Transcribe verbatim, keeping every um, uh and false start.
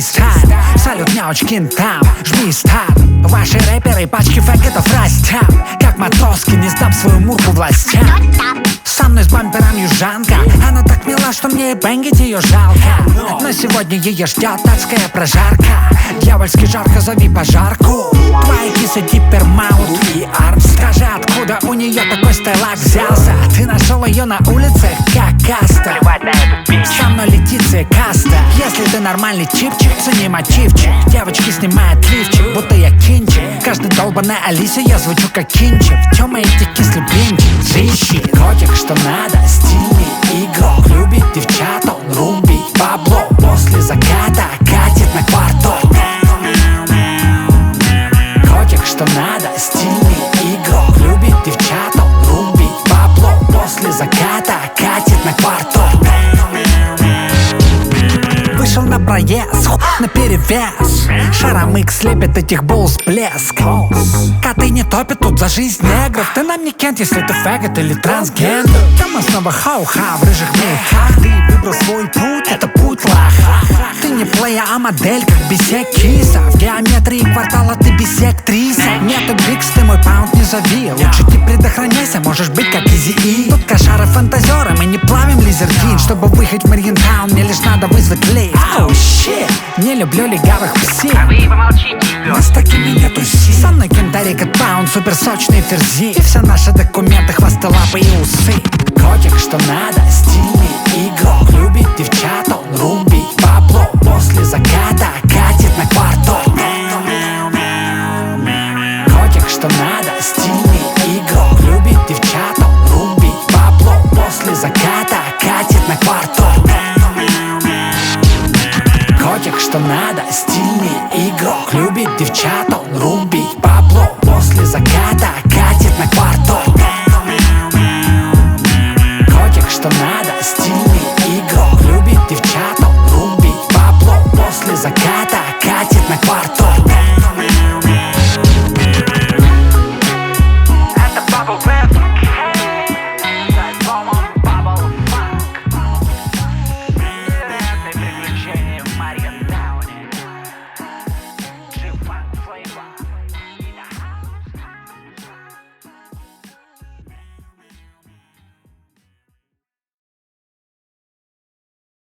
фристайл. Салют няучкин там, жми старт. Ваши рэперы пачки фэггетов растят. Как матроски, не сдам свою мурку властям. Со мной с бампером южанка. Она так мила, что мне и бэнгить ее жалко. Но сегодня ее ждет адская прожарка. Дьявольски жарко, зови пожарку. Твои кисы Диппер, Маут и Армс. Скажи, откуда у нее такой стайлак взялся? Ты нашел ее на улице, как каста. Со мной летит каста. Если ты нормальный чипчик, цени мотивчик. Девочки снимают лифчик, будто я кинчик. Каждый долбаная Алиса, я звучу как кинчик. Тёма эти кисли блинчик. Джищи, котик, что надо, стильный игрок. Любит девчат, он рубит бабло. После заката катит на квартал. Котик, что надо, стильный игрок. Любит девчат, он рубит бабло. После заката катит на квартал. Вышел на проезд, на перевес. Шаром икс лепит этих булс блеск. Коты не топят тут за жизнь негров. Ты нам не кент, если ты фэггет или трансгендер. Там снова хау-ха в рыжих мехах. Ты выбрал свой путь, это путь лоха. Ты не плея, а модель, как бисек киса. В геометрии квартала ты бисектриса. Метод Джикс, ты мой паунд не зови. Лучше ты предохраняйся, можешь быть как Изи-И. Тут кошары фантазеры, мы не плавим лизеркин. Чтобы выехать в Марьинтаун, мне лишь надо вызвать лифт. Оу, oh, щит, не люблю легавых псин. А вы помолчите, но с такими нету сил. Со мной кентарик от паунд, суперсочные ферзи. И все наши документы, хвосты, лапы и усы. Котик, что надо, стильный игрок. Любит девчат, он рубит бабло. После заката катит на квартал. Котик, что надо, стильный игрок. Любит девчат, он рубит бабло. После заката катит на квартал. Котик, что надо, стильный игрок. Любит девчат, он рубит бабло. После заката катит на квартал.